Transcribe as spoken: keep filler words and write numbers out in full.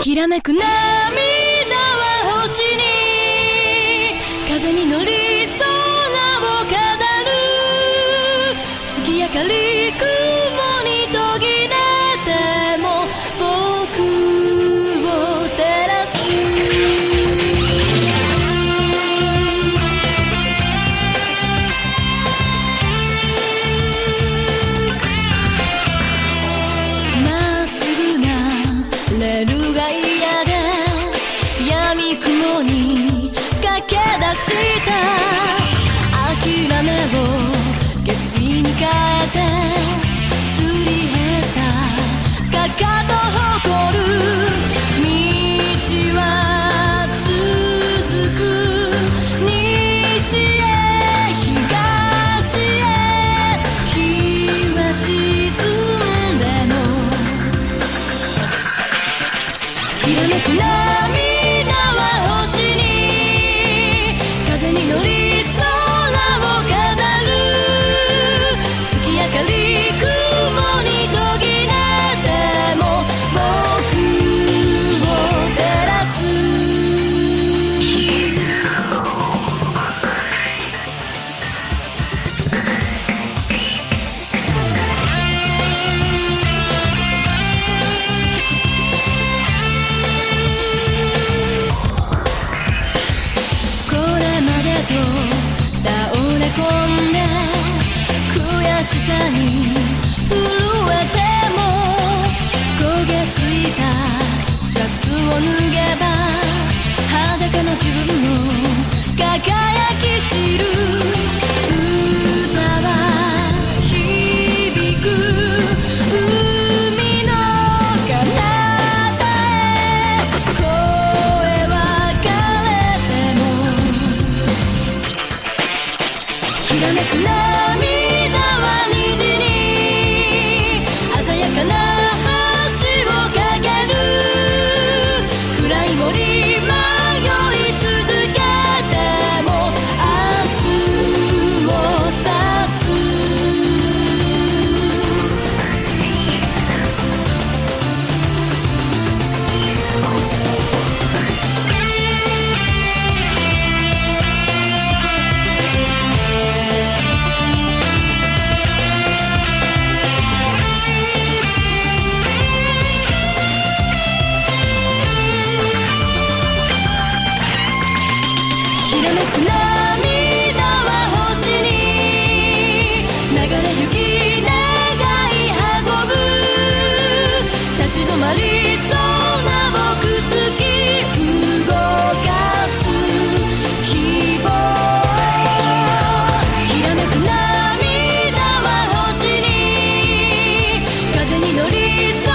きらめく涙は星に風に乗り空を飾る月明かり雲に途切れても僕を照らすまっすぐなレールが嫌で闇雲に駆け出した諦めを決意に変えてすり減ったかかと誇る道は続く西へ東へ日は沈んでもきらめく涙は星に風に乗り空を飾る月明かり雲に途切れても僕を照らす倒れ込んで悔しさに震えても焦げついたシャツを脱げば裸の自分の輝き知る歌は響く海の彼方へ声は枯れてもきらめく涙は虹に鮮やかな橋を架ける暗い森迷い続けても明日を指すきらめく涙は星に流れ行き願い運ぶ立ち止まりそうな僕突き動かす希望きらめく涙は星に風に乗りそう